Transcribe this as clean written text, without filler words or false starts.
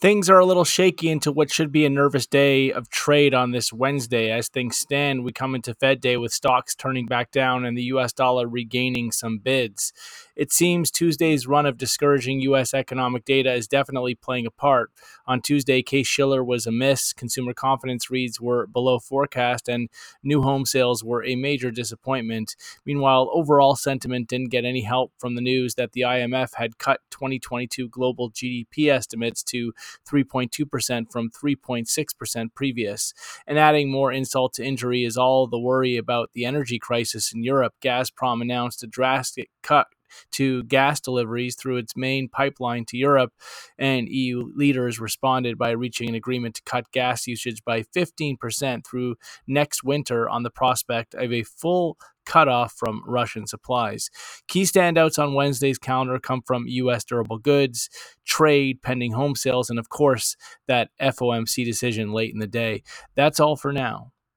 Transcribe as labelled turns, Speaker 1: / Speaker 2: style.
Speaker 1: Things are a little shaky into what should be a nervous day of trade on this Wednesday. As things stand, we come into Fed Day with stocks turning back down and the US dollar regaining some bids. It seems Tuesday's run of discouraging US economic data is definitely playing a part. On Tuesday, Case-Shiller was a miss, consumer confidence reads were below forecast, and new home sales were a major disappointment. Meanwhile, overall sentiment didn't get any help from the news that the IMF had cut 2022 global GDP estimates to 3.2% from 3.6% previous. And adding more insult to injury is all the worry about the energy crisis in Europe. Gazprom announced a drastic cut to gas deliveries through its main pipeline to Europe, and EU leaders responded by reaching an agreement to cut gas usage by 15% through next winter on the prospect of a full cutoff from Russian supplies. Key standouts on Wednesday's calendar come from U.S. durable goods, trade, pending home sales, and of course, that FOMC decision late in the day. That's all for now.